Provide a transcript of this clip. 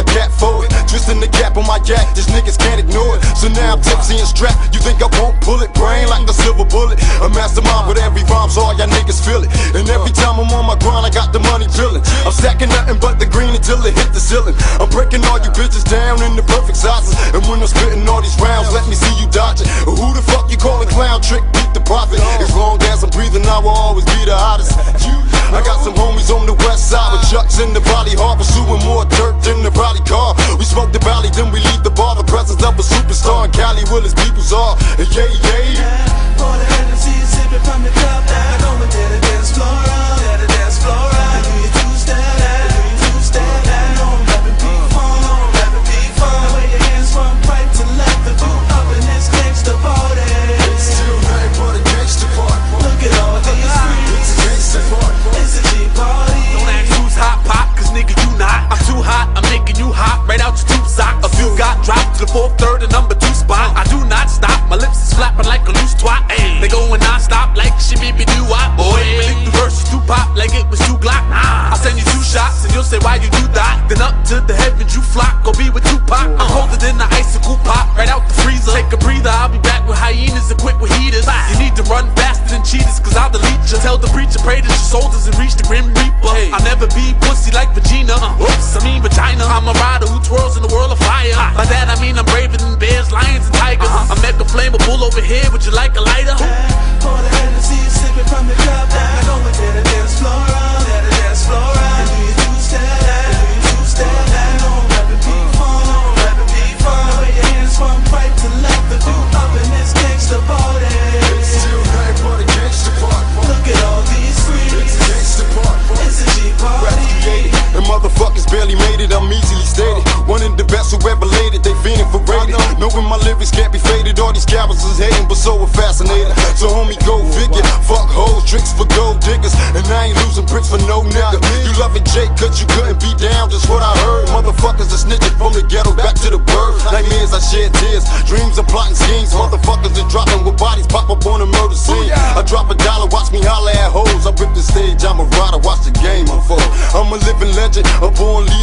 my cat forward, twisting the cap on my yak, these niggas can't ignore it. So now I'm tipsy and strapped, you think I won't pull it? Brain like a silver bullet, a mastermind with every rhyme, so all y'all niggas feel it. And every time I'm on my grind, I got the money drilling. I'm stacking nothing but the green until it hit the ceiling. I'm breaking all you bitches down in the perfect sizes, and when I'm spitting all these rounds, let me see you dodge it. Who the fuck you callin' clown? Trick, beat the profit. As long as I'm breathing, I will always be the hottest. I got some homies on the west side with Chucks in the Valley Hard, pursuing more dirt than the Valley car. We smoke the valley, then we leave the bar. The presence of a superstar in Cali will his peoples are. Yeah, yeah. Pour the Hennessy and sip it from the cup. Now go and tear the dance floor up. Tear the dance floor up. Do you two-step? Do you two-step? Now I'm rapping P-Funk. Rapping P-Funk. Wave your hands from right to left. The do up in this gangsta party. It's still nothing but a gangsta party. Look at all these freaks. It's a gangsta party. It's a G-party. Don't ask who's hot pop, cause nigga you not. I'm too hot, I'm making you hot, right out your tube sock. A few got dropped to the 4th, 3rd, and number 2 spot. I do not stop, my lips is flapping like a loose twat. Ay. They going non-stop like shit made me do what, boy. Believe the verse is too pop like it was too Glock. I'll send you 2 shots and you'll say why you do that. Then up to the heavens you flock, go be with Tupac. I'm colder than the icicle pop, right out the freezer. Take a breather, I'll be back with hyenas equipped with heaters. You need to run faster than cheaters, cause I'll delete you. Tell the preacher, pray that your soldiers and reach the Grim Reaper. Hey. I'll never be pussy like Regina. Oops, I mean vagina. I'm a rider who twirls in the world of fire. By that I mean I'm braver than bears, lions, and tigers. I'm mega flammable over here, would you like a lighter? Pour the Hennessy and sip it from the cup. Now go and tear the dance floor up. Tear the dance floor up. And do you two-step? Do you two-step? Now I'm rapping P-Funk. Rapping P-Funk. Wave your hands from right to left. The do up in this gangsta party. It's still nothing but a gangsta party. Look at all these freaks. It's a gangsta party. It's a G-party. And motherfuckers barely made it, I'm easily stated. One of the best who ever laid it, they fiending for rated. Knowing my lyrics can't be faded, all these cowards is hating, but so we're fascinated. So homie, go figure, fuck hoes, tricks for gold diggers. And I ain't losing bricks for no nigga. You loving Jake cause you couldn't be down, just what I heard. Motherfuckers are snitching from the ghetto back to the bird. Nightmares, I shed tears, dreams of plotting schemes. Motherfuckers are dropping with bodies pop up on the murder scene. I drop $1, watch me holler at hoes. I rip the stage, I'm a rider, watch the game unfold. I'm a living legend, a born